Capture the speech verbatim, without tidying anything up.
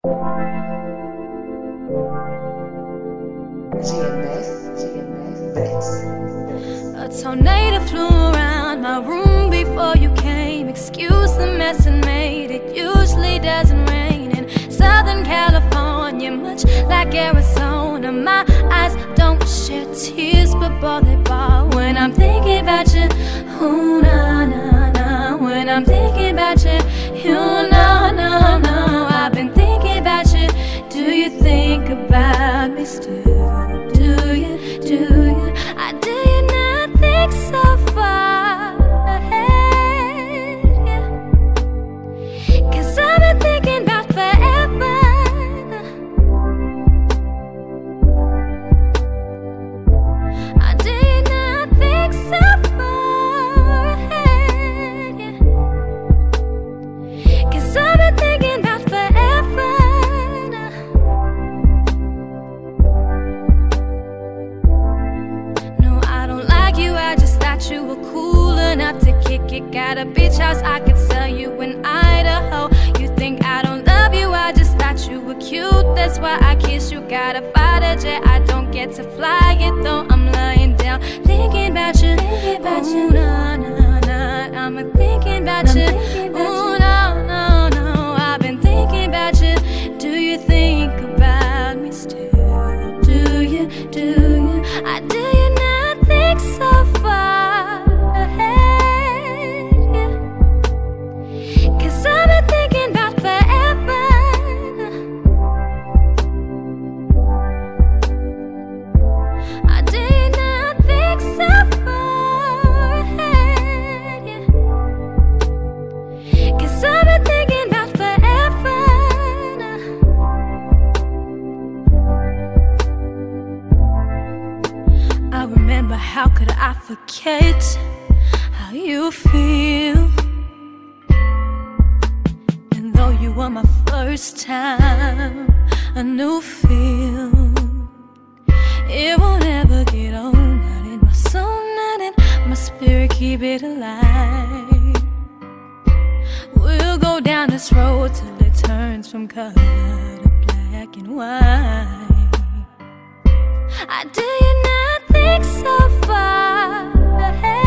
A tornado flew around my room before you came. Excuse the mess and made. It usually doesn't rain in Southern California, much like Arizona. My eyes don't shed tears, but boy, they ball when I'm thinking about you. Ooh, na na na. When I'm thinking about you, you know, no, no. I've been thinking about you. Do you think about me still? Do you, do you? I do you not think so far ahead? Yeah. 'Cause I've been thinking about forever. I do you not think so far ahead? Yeah. 'Cause I've been thinking about forever. You were cool enough to kick it. Got a beach house I could sell you in Idaho. You think I don't love you? I just thought you were cute. That's why I kiss you. Got a fighter jet. I don't get to fly it though. I'm lying down thinking about you. Thinking about you. Nah, nah, nah. I'm thinking about you. Ooh, no, no, no. I've been thinking about you. Do you think about me still? Do you? Do you? I do you not think so far? How could I forget how you feel? And though you were my first time, a new feel. It won't ever get old, not in my soul, not in my spirit, keep it alive. We'll go down this road till it turns from color to black and white. I do you not think so far ahead?